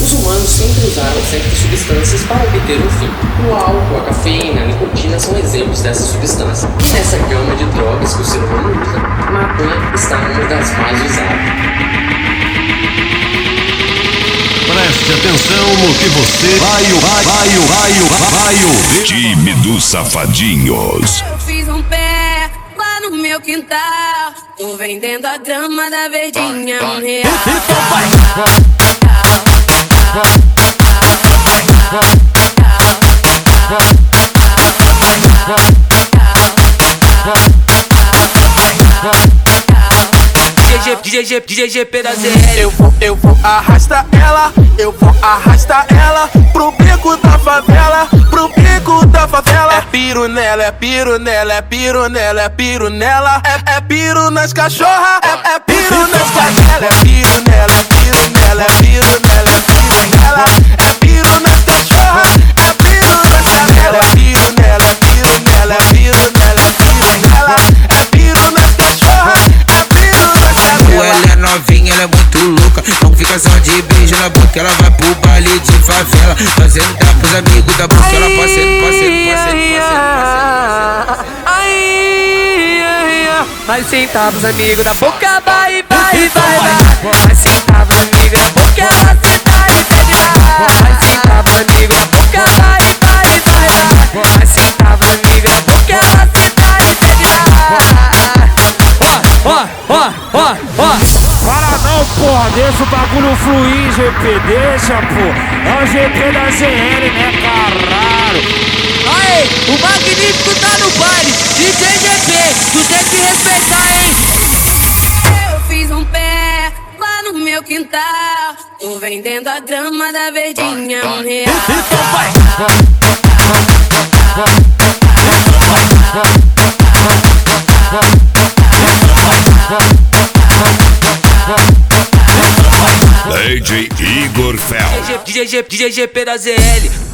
Os humanos sempre usaram certas substâncias para obter um fim. O álcool, a cafeína, a nicotina são exemplos dessa substância. E nessa gama de drogas que o ser humano usa, a maconha está uma das mais usadas. Preste atenção no que você vai ouvir. Time dos Safadinhos. Eu fiz um pé lá no meu quintal, tô vendendo a grama da verdinha R$1. DJ GP da ZL. Eu vou arrastar ela, eu vou arrastar ela pro bico da favela, pro bico da favela. É piro nela, é piro nela, é piro nela, é piro nela. É piro nas cachorra, é piro nas cadelas. É piro nela, é piro nela, é piro nela, é piro nela. É piro nas cachorra, é piro nas cadelas. É piro nela, é piro nela, é piro nela, é piro nela. É piro nas cachorra, é piro nas cadelas. Ela é novinha, ela é muito louca. Não fica só de beijo na boca, ela vai pro baile de favela, fazendo dar pros amigos da boca. Ela passeando. Vai sentar pros amigos da boca, vai. Vai sentar pros amigos da boca, ela senta e pede lá. Vai sentar pros amigos da boca, vai. Vai sentar pros amigos da boca, ela senta e pede lá. Ó. Para não, porra, deixa o bagulho fluir, GP, deixa, pô. É o GP da ZL, né, caralho? Aê, o Magnífico tá no baile, DJ GP, tu tem que respeitar, hein? Eu fiz um pé lá no meu quintal, tô vendendo a grama da verdinha R$1. DJ Igor Fel. DJ GP da ZL.